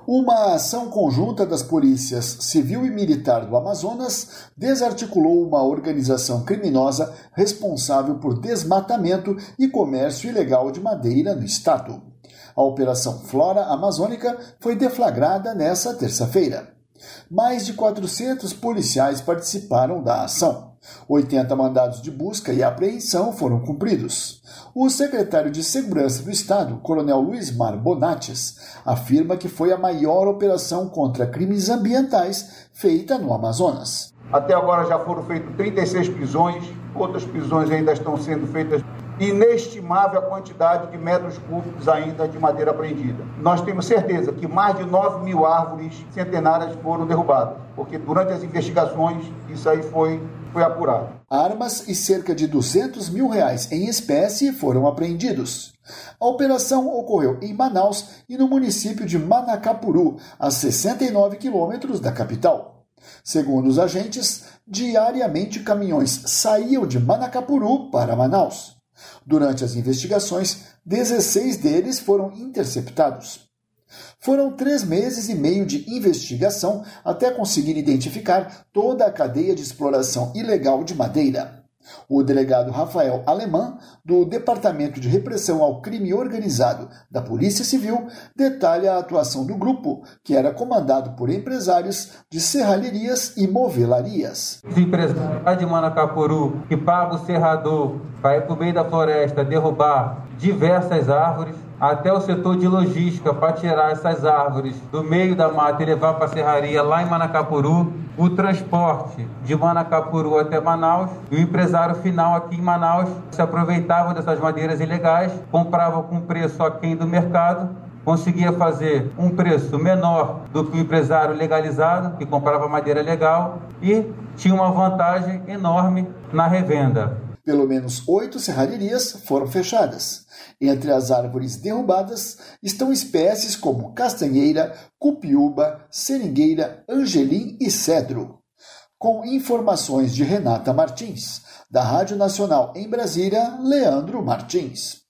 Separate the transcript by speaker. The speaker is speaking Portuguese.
Speaker 1: Uma ação conjunta das polícias civil e militar do Amazonas desarticulou uma organização criminosa responsável por desmatamento e comércio ilegal de madeira no estado. A Operação Flora Amazônica foi deflagrada nesta terça-feira. Mais de 400 policiais participaram da ação. 80 mandados de busca e apreensão foram cumpridos. O secretário de Segurança do Estado, Coronel Luismar Bonates, afirma que foi a maior operação contra crimes ambientais feita no Amazonas.
Speaker 2: Até agora já foram feitas 36 prisões, outras prisões ainda estão sendo feitas. Inestimável a quantidade de metros cúbicos ainda de madeira apreendida. Nós temos certeza que mais de 9.000 árvores centenárias foram derrubadas, porque durante as investigações isso aí foi apurado.
Speaker 1: Armas e cerca de R$200 mil em espécie foram apreendidos. A operação ocorreu em Manaus e no município de Manacapuru, a 69 quilômetros da capital. Segundo os agentes, diariamente caminhões saíam de Manacapuru para Manaus. Durante as investigações, 16 deles foram interceptados. Foram 3 meses e meio de investigação até conseguir identificar toda a cadeia de exploração ilegal de madeira. O delegado Rafael Alemã, do Departamento de Repressão ao Crime Organizado da Polícia Civil, detalha a atuação do grupo, que era comandado por empresários de serralherias e movelarias.
Speaker 3: Os empresários de Manacapuru que pagam o serrador para ir para o meio da floresta derrubar diversas árvores, até o setor de logística para tirar essas árvores do meio da mata e levar para a serraria lá em Manacapuru, o transporte de Manacapuru até Manaus e o empresário final aqui em Manaus se aproveitava dessas madeiras ilegais, comprava com preço aquém do mercado, conseguia fazer um preço menor do que o empresário legalizado, que comprava madeira legal, e tinha uma vantagem enorme na revenda.
Speaker 1: Pelo menos 8 serralherias foram fechadas. Entre as árvores derrubadas estão espécies como castanheira, cupiúba, seringueira, angelim e cedro. Com informações de Renata Martins, da Rádio Nacional em Brasília, Leandro Martins.